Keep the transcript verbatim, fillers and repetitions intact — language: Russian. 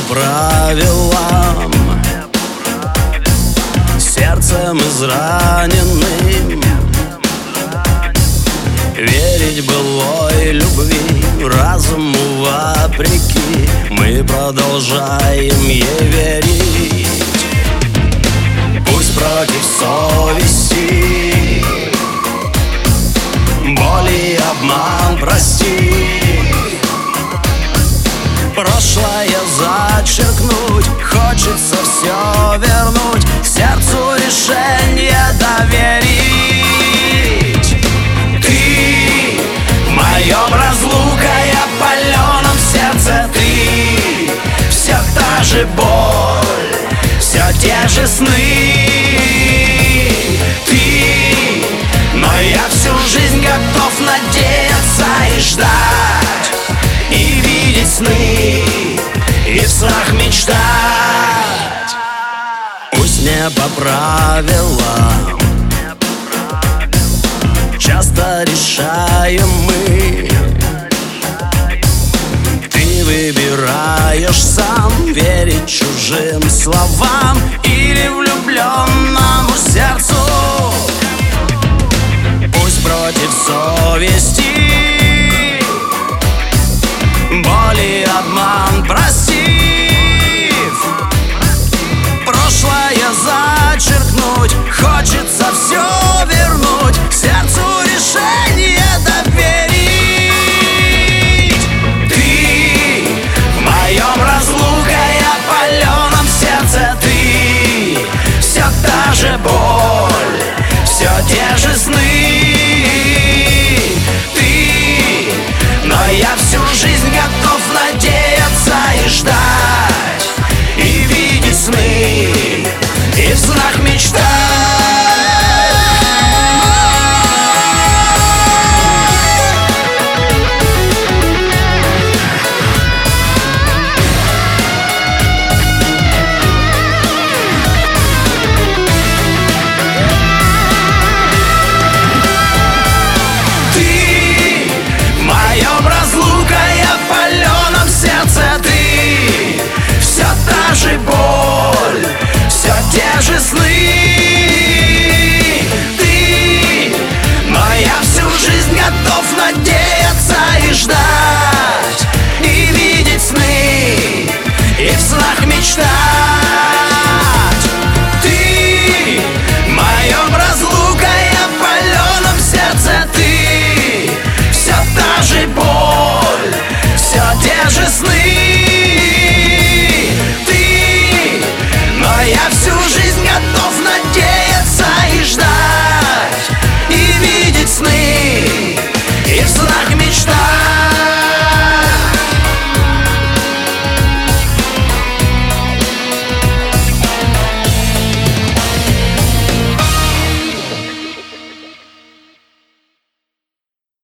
правилам, сердцем израненным. Верить былой любви, разуму вопреки, мы продолжаем ей верить. Пусть против совести боль и обман прости, прошлое зачеркнуть, хочется все вернуть, сердцу решение доверить. Ты в моем разлукой опаленном сердце, ты все та же боль, все те же сны. Ты, но я всю жизнь готов надеяться и ждать, и видеть сны, и в снах мечтать. Пусть не по правилам часто решаем мы, ты выбираешь сам верить чужим словам или влюбленному сердцу. Пусть против совести боль и обман простив, прошлое зачеркнуть, хочется все вернуть, сердцу решение доверить. Ты в моем разлукой опаленном сердце, ты все та же боль, все те же сны. Ты, но я всю жизнь готов надеяться и ждать, и видеть сны, и в снах мечтать. Боль, все те же сны.